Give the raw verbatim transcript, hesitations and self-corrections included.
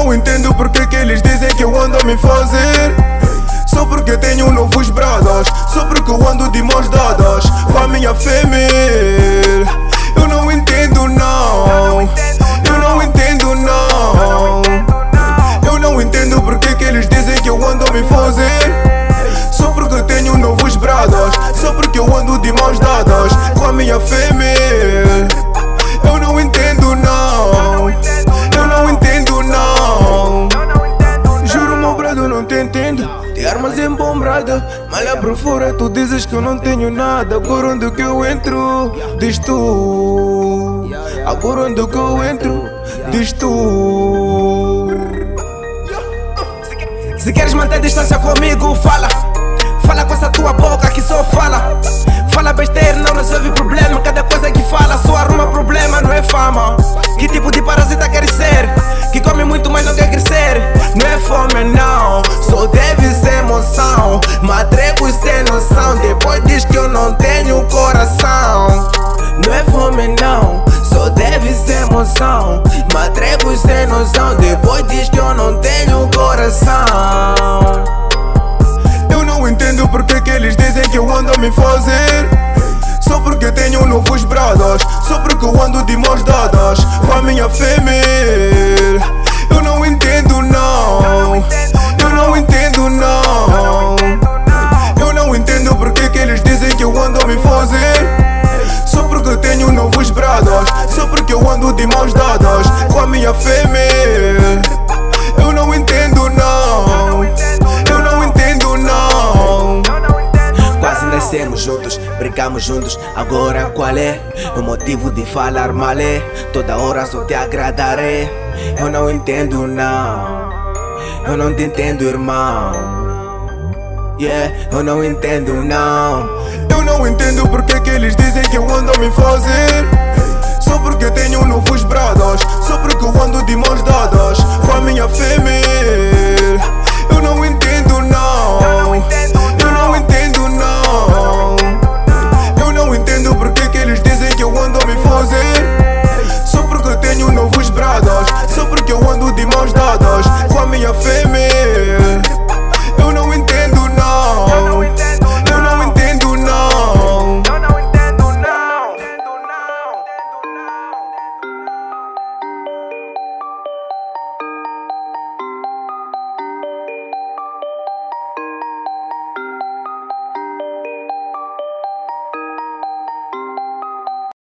não entendo porque que eles dizem que eu ando a me fazer. Só porque tenho novos bradas, só porque eu ando de mãos dadas com a minha fêmea. Eu não entendo não, eu não entendo não. Eu não entendo porque que eles dizem que eu ando a me fazer. Só porque tenho novos bradas, só porque eu ando de mãos dadas com a minha fêmea. Eu não entendo não, eu não entendo não. Juro meu brado, não te entendo. De armas embombrada, malha por fora, tu dizes que eu não tenho nada. Agora onde que eu entro, diz tu. Agora onde que eu entro, diz tu. Se queres manter distância comigo, fala. Fala com essa tua boca que só fala. Fala besteira, não resolve problema. Cada coisa que fala só arruma problema, não é fama. Que tipo de parasita queres ser? Que come muito mas não quer crescer. Não é fome não, só deve ser emoção. Matregos sem noção, depois diz que eu não tenho coração. Não é fome não, só deve ser emoção. Matregos sem noção, depois diz que eu não tenho coração. Eu não entendo porque que eles dizem que eu ando a me fazer. Só porque tenho novos bradas, só porque eu ando de mãos dadas com a minha fêmea. Eu não entendo não, eu não entendo não. Eu não entendo porque que eles dizem que eu ando a me fazer. Só porque tenho novos bradas, só porque eu ando de mãos dadas com a minha fêmea. Eu não entendo não, eu não entendo não. Quase nascemos juntos, brincamos juntos, agora qual é o motivo de falar mal? É toda hora só te agradarei. Eu não entendo não, eu não te entendo irmão. Yeah, eu não entendo não. Eu não entendo porque que eles dizem que eu ando a me fazer. Só porque tenho novos bradas,